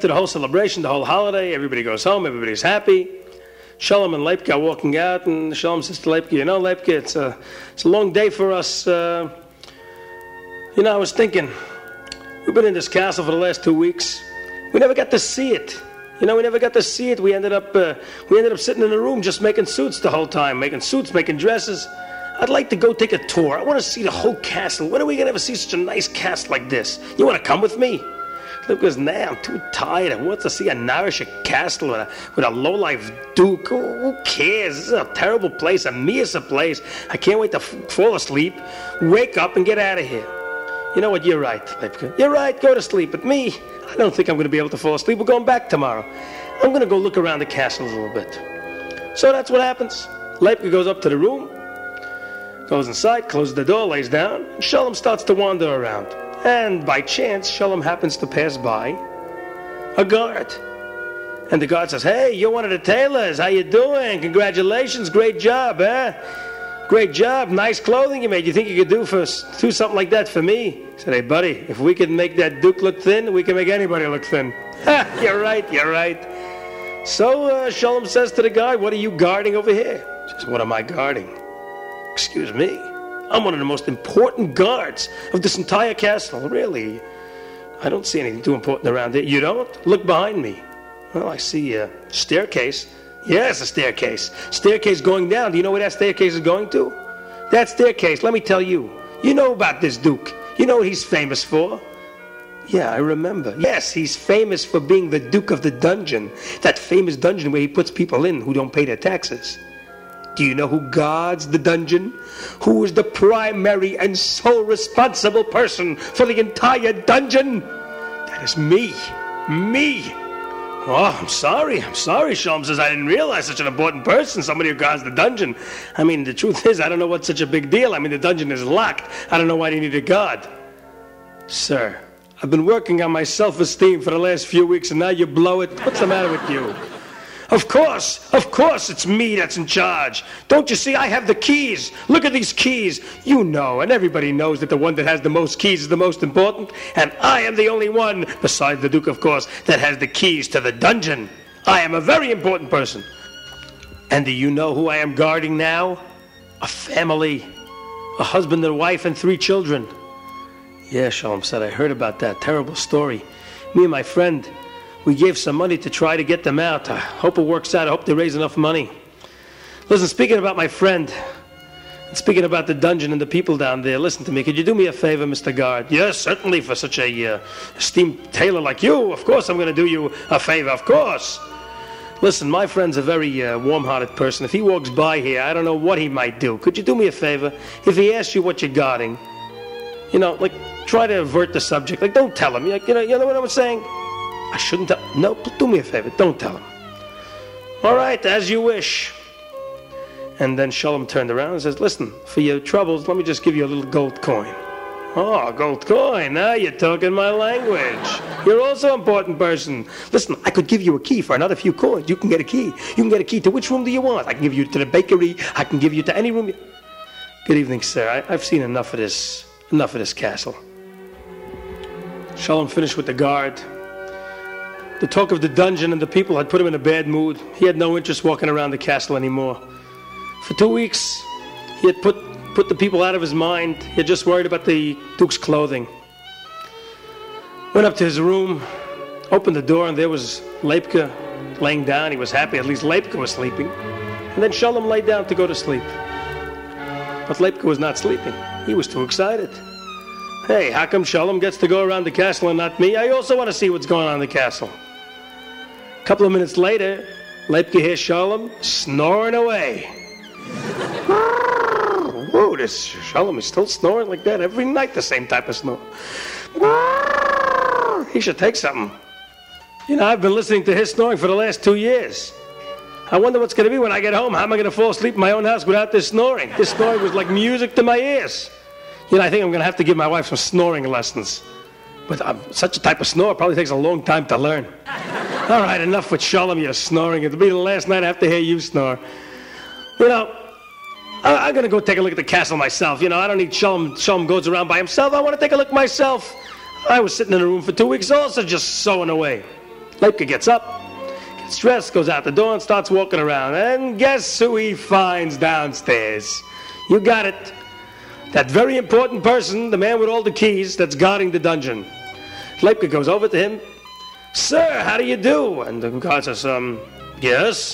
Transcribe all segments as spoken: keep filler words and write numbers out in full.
after the whole celebration, the whole holiday, everybody goes home, everybody's happy. Shalom and Leipke are walking out, and Shalom says to Leipke, you know, Leipke, it's a, it's a long day for us. Uh, you know, I was thinking, we've been in this castle for the last two weeks. We never got to see it. You know, we never got to see it. We ended up, uh, we ended up sitting in a room just making suits the whole time, making suits, making dresses. I'd like to go take a tour. I want to see the whole castle. When are we going to ever see such a nice castle like this? You want to come with me? Luke goes, nah, I'm too tired. I want to see a Narisha castle with a, with a low-life duke. Who, who cares? This is a terrible place, a Miasa place. I can't wait to f- fall asleep, wake up, and get out of here. You know what? You're right, Leipke. You're right. Go to sleep. But me, I don't think I'm going to be able to fall asleep. We're going back tomorrow. I'm going to go look around the castle a little bit. So that's what happens. Leipke goes up to the room, goes inside, closes the door, lays down, and Shalom starts to wander around. And by chance, Shalom happens to pass by a guard. And the guard says, hey, you're one of the tailors. How you doing? Congratulations. Great job, eh? Great job. Nice clothing you made. You think you could do for do something like that for me? He said, hey, buddy, if we can make that duke look thin, we can make anybody look thin. Ha, you're right, you're right. So uh, Shalom says to the guy, what are you guarding over here? He says, what am I guarding? Excuse me. I'm one of the most important guards of this entire castle. Really, I don't see anything too important around here. You don't? Look behind me. Well, I see a staircase. Yes, a staircase. Staircase going down. Do you know where that staircase is going to? That staircase, let me tell you. You know about this duke. You know what he's famous for? Yeah, I remember. Yes, he's famous for being the Duke of the Dungeon. That famous dungeon where he puts people in who don't pay their taxes. Do you know who guards the dungeon? Who is the primary and sole responsible person for the entire dungeon? That is me. Me. Oh, I'm sorry. I'm sorry, Shalom says. I didn't realize such an important person, somebody who guards the dungeon. I mean, the truth is, I don't know what's such a big deal. I mean, the dungeon is locked. I don't know why they need a guard. Sir, I've been working on my self-esteem for the last few weeks, and now you blow it? What's the matter with you? Of course, of course it's me that's in charge. Don't you see, I have the keys. Look at these keys. You know, and everybody knows that the one that has the most keys is the most important. And I am the only one, besides the Duke, of course, that has the keys to the dungeon. I am a very important person. And do you know who I am guarding now? A family. A husband and wife and three children. Yeah, Shalom said, I heard about that terrible story. Me and my friend, we gave some money to try to get them out. I hope it works out. I hope they raise enough money. Listen, speaking about my friend, and speaking about the dungeon and the people down there, listen to me. Could you do me a favor, Mister Guard? Yes, certainly, for such a uh, esteemed tailor like you. Of course I'm going to do you a favor, of course. Listen, my friend's a very uh, warm-hearted person. If he walks by here, I don't know what he might do. Could you do me a favor? If he asks you what you're guarding, you know, like, try to avert the subject. Like, don't tell him. Like, you know, you know what I'm saying? I shouldn't tell. No, do me a favor. Don't tell him. All right, as you wish. And then Shalom turned around and says, listen, for your troubles, let me just give you a little gold coin. Oh, gold coin. Now you're talking my language. You're also an important person. Listen, I could give you a key for another few coins. You can get a key. You can get a key to which room do you want? I can give you to the bakery. I can give you to any room. You... Good evening, sir. I, I've seen enough of this. Enough of this castle. Shalom finished with the guard. The talk of the dungeon and the people had put him in a bad mood. He had no interest walking around the castle anymore. For two weeks, he had put, put the people out of his mind. He had just worried about the Duke's clothing. Went up to his room, opened the door, and there was Leipke laying down. He was happy. At least Leipke was sleeping. And then Shalom lay down to go to sleep. But Leipke was not sleeping. He was too excited. Hey, how come Shalom gets to go around the castle and not me? I also want to see what's going on in the castle. A couple of minutes later, Leipke hears Shalom snoring away. Whoa, this Shalom is still snoring like that every night, the same type of snore. He should take something. You know, I've been listening to his snoring for the last two years. I wonder what's going to be when I get home. How am I going to fall asleep in my own house without this snoring? This snoring was like music to my ears. You know, I think I'm going to have to give my wife some snoring lessons. But um, such a type of snore probably takes a long time to learn. All right, enough with Shalom, you're snoring. It'll be the last night I have to hear you snore. You know, I, I'm going to go take a look at the castle myself. You know, I don't need Shalom. Shalom goes around by himself. I want to take a look myself. I was sitting in a room for two weeks also just sewing away. Leipke gets up, gets dressed, goes out the door, and starts walking around. And guess who he finds downstairs? You got it. That very important person, the man with all the keys, that's guarding the dungeon. Leipke goes over to him. Sir, how do you do? And the guard says, um, yes.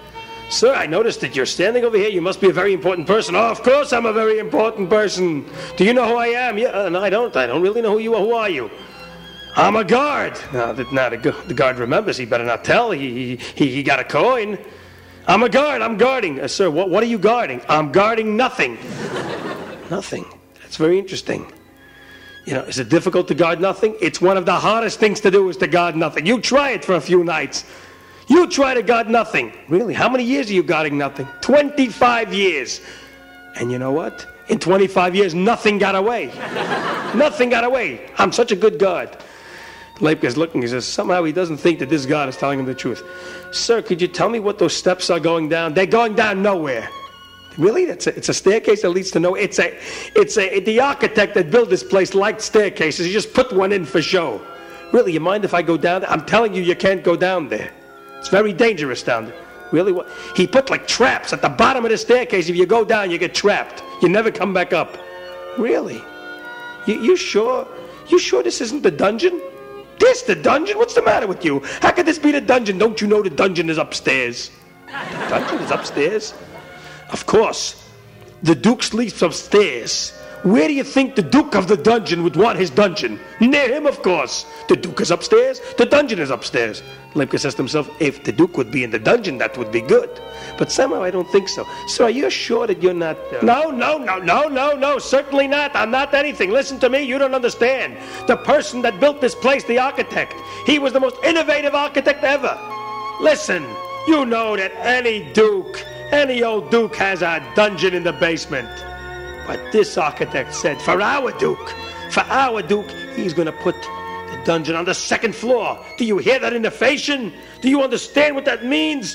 Sir, I noticed that you're standing over here. You must be a very important person. Oh, of course I'm a very important person. Do you know who I am? Yeah, uh, no, I don't. I don't really know who you are. Who are you? I'm a guard. Now, the, now the, the guard remembers. He better not tell. He, he, he got a coin. I'm a guard. I'm guarding. Uh, sir, what, what are you guarding? I'm guarding nothing. Nothing. That's very interesting. You know, is it difficult to guard nothing? It's one of the hardest things to do is to guard nothing. You try it for a few nights. You try to guard nothing. Really? How many years are you guarding nothing? twenty-five years. And you know what? In twenty-five years, nothing got away. Nothing got away. I'm such a good guard. Leipke's looking. He says, somehow he doesn't think that this guard is telling him the truth. Sir, could you tell me what those steps are going down? They're going down nowhere. Really? It's a, it's a staircase that leads to nowhere. It's a, it's a, the architect that built this place liked staircases. He just put one in for show. Really, you mind if I go down there? I'm telling you, you can't go down there. It's very dangerous down there. Really? What? He put like traps at the bottom of the staircase. If you go down, you get trapped. You never come back up. Really? You, you sure? You sure this isn't the dungeon? This the dungeon? What's the matter with you? How could this be the dungeon? Don't you know the dungeon is upstairs? The dungeon is upstairs? Of course. The Duke sleeps upstairs. Where do you think the Duke of the dungeon would want his dungeon? Near him, of course. The Duke is upstairs. The dungeon is upstairs. Leipke says to himself, if the Duke would be in the dungeon, that would be good. But somehow I don't think so. So are you sure that you're not... Uh... No, no, no, no, no, no, certainly not. I'm not anything. Listen to me, you don't understand. The person that built this place, the architect, he was the most innovative architect ever. Listen, you know that any Duke, any old Duke has a dungeon in the basement. But this architect said, for our Duke, for our Duke, he's going to put the dungeon on the second floor. Do you hear that innovation? Do you understand what that means?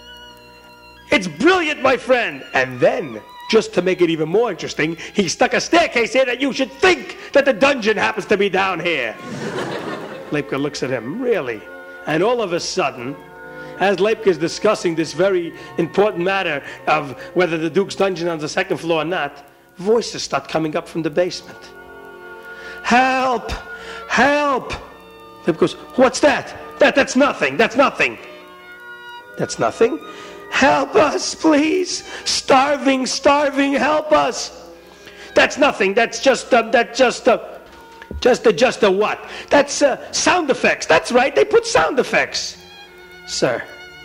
It's brilliant, my friend. And then, just to make it even more interesting, he stuck a staircase here that you should think that the dungeon happens to be down here. Leipke looks at him, really? And all of a sudden, as Leipke is discussing this very important matter of whether the Duke's dungeon is on the second floor or not, voices start coming up from the basement. Help! Help! Leipke goes, what's that? That that's nothing. That's nothing. That's nothing? Help us, please. Starving, starving, help us. That's nothing. That's just uh, that's just uh, just a just a what? That's uh, sound effects. That's right. They put sound effects. Sir,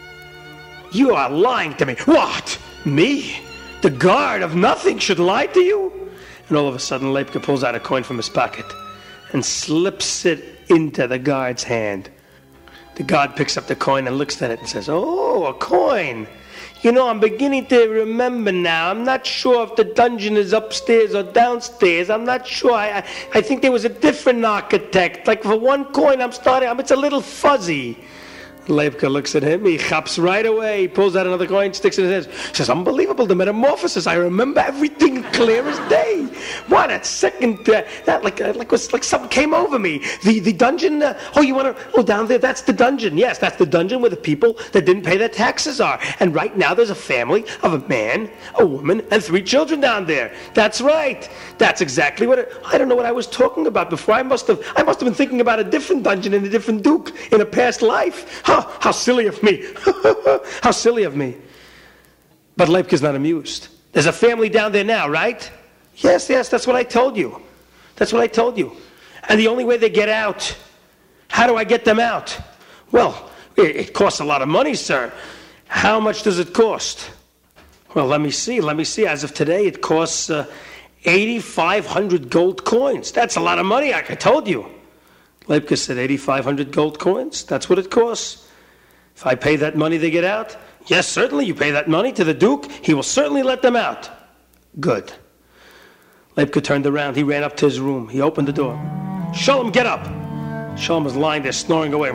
you are lying to me. What? Me? The guard of nothing should lie to you? And all of a sudden, Leipke pulls out a coin from his pocket and slips it into the guard's hand. The guard picks up the coin and looks at it and says, oh, a coin. You know, I'm beginning to remember now. I'm not sure if the dungeon is upstairs or downstairs. I'm not sure. I, I, I think there was a different architect. Like for one coin, I'm starting, I'm, it's a little fuzzy. Leipke looks at him. He hops right away. He pulls out another coin, sticks it in his head. Says, unbelievable, the metamorphosis. I remember everything clear as day. Why, that second, uh, that like uh, like was like something came over me. The the dungeon, uh, oh, you want to, oh, down there, that's the dungeon. Yes, that's the dungeon where the people that didn't pay their taxes are. And right now there's a family of a man, a woman, and three children down there. That's right. That's exactly what, it, I don't know what I was talking about before. I must have, I must have been thinking about a different dungeon in a different Duke in a past life. Huh, how silly of me. How silly of me. But Leipke's not amused. There's a family down there now, right? Yes, yes, that's what I told you. That's what I told you. And the only way they get out, how do I get them out? Well, it, it costs a lot of money, sir. How much does it cost? Well, let me see. Let me see. As of today, it costs uh, eighty-five hundred gold coins. That's a lot of money, like I told you. Leipke said, eighty-five hundred gold coins? That's what it costs. If I pay that money, they get out? Yes, certainly. You pay that money to the Duke, he will certainly let them out. Good. Leipke turned around. He ran up to his room. He opened the door. Shalom, get up. Shalom was lying there snoring away.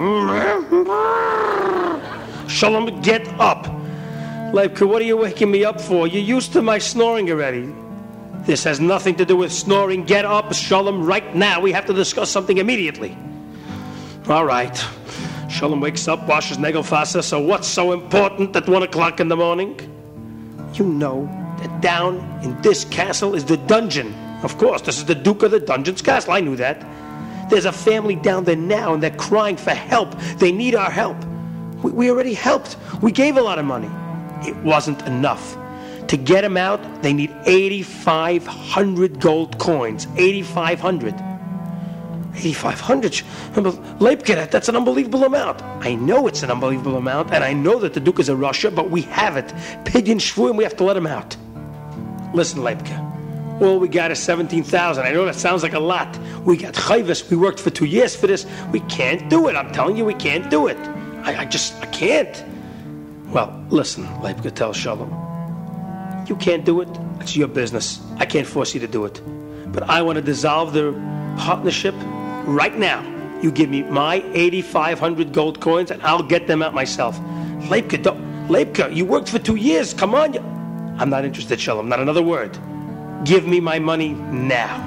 Shalom, get up. Leipke, what are you waking me up for? You're used to my snoring already. This has nothing to do with snoring. Get up, Shalom, right now. We have to discuss something immediately. All right. Shalom wakes up, washes Negelfasa. So what's so important at one o'clock in the morning? You know that down in this castle is the dungeon. Of course, this is the Duke of the Dungeon's castle. I knew that. There's a family down there now, and they're crying for help. They need our help. We, we already helped. We gave a lot of money. It wasn't enough. To get them out, they need eighty-five hundred gold coins. eighty-five hundred. eighty-five hundred? Leipke, that's an unbelievable amount. I know it's an unbelievable amount, and I know that the Duke is a Russia, but we have it. Pidyon Shvuim, we have to let him out. Listen, Leipke, all we got is seventeen thousand. I know that sounds like a lot. We got chayvus. We worked for two years for this. We can't do it. I'm telling you, we can't do it. I, I just, I can't. Well, listen, Leipke, tell Shalom. You can't do it. It's your business. I can't force you to do it. But I want to dissolve the partnership right now. You give me my eighty-five hundred gold coins, and I'll get them out myself. Leipke, don't, Leipke, you worked for two years. Come on. You, I'm not interested, Shalom. Not another word. Give me my money now.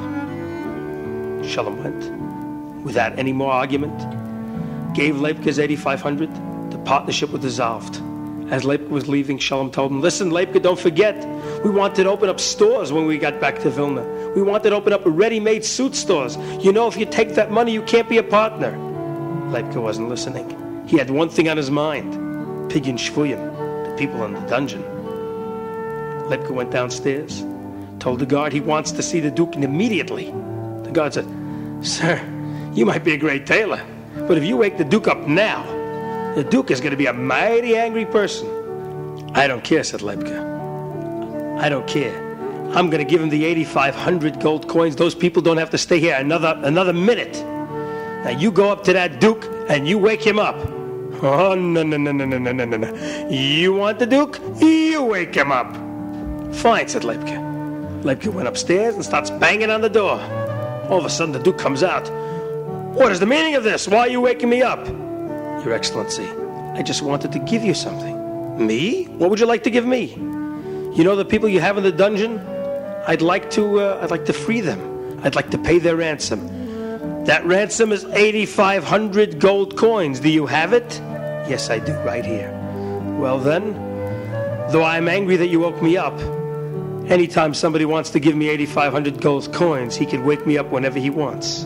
Shalom went, without any more argument, gave Leipke's eighty-five hundred. The partnership was dissolved. As Leipke was leaving, Shalom told him, listen, Leipke, don't forget, we wanted to open up stores when we got back to Vilna. We wanted to open up ready-made suit stores. You know, if you take that money, you can't be a partner. Leipke wasn't listening. He had one thing on his mind, Pidyon Shvuyim, the people in the dungeon. Leipke went downstairs, told the guard he wants to see the Duke immediately. The guard said, sir, you might be a great tailor, but if you wake the Duke up now, the Duke is going to be a mighty angry person. I don't care, said Leipke. I don't care. I'm going to give him the eighty-five hundred gold coins. Those people don't have to stay here another another minute. Now you go up to that Duke and you wake him up. Oh, no, no, no, no, no, no, no, no. You want the Duke? You wake him up. Fine, said Leipke. Leipke went upstairs and starts banging on the door. All of a sudden the Duke comes out. What is the meaning of this? Why are you waking me up? Your Excellency, I just wanted to give you something. Me? What would you like to give me? You know the people you have in the dungeon? I'd like to, uh, I'd like to free them. I'd like to pay their ransom. That ransom is eighty-five hundred gold coins. Do you have it? Yes, I do, right here. Well then, though I'm angry that you woke me up, anytime somebody wants to give me eighty-five hundred gold coins, he can wake me up whenever he wants.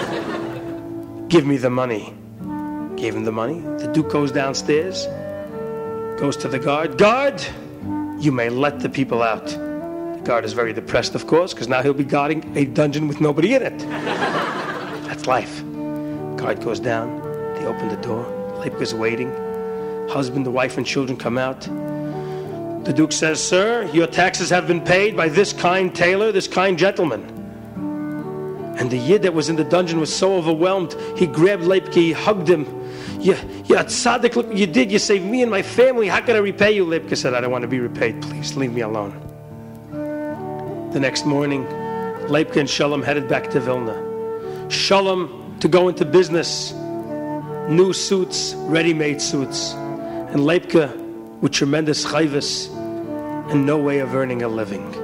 Give me the money. Gave him the money. The Duke goes downstairs, goes to the guard. Guard, you may let the people out. The guard is very depressed, of course, because now he'll be guarding a dungeon with nobody in it. That's life. Guard goes down. They open the door. Leipke's waiting. Husband, the wife, and children come out. The Duke says, sir, your taxes have been paid by this kind tailor, this kind gentleman. And the Yid that was in the dungeon was so overwhelmed, he grabbed Leipke, he hugged him. You, you tzaddik, look what you did. You saved me and my family. How can I repay you? Leipke said, I don't want to be repaid. Please, leave me alone. The next morning, Leipke and Shalom headed back to Vilna. Shalom to go into business. New suits, ready-made suits. And Leipke with tremendous chayvus and no way of earning a living.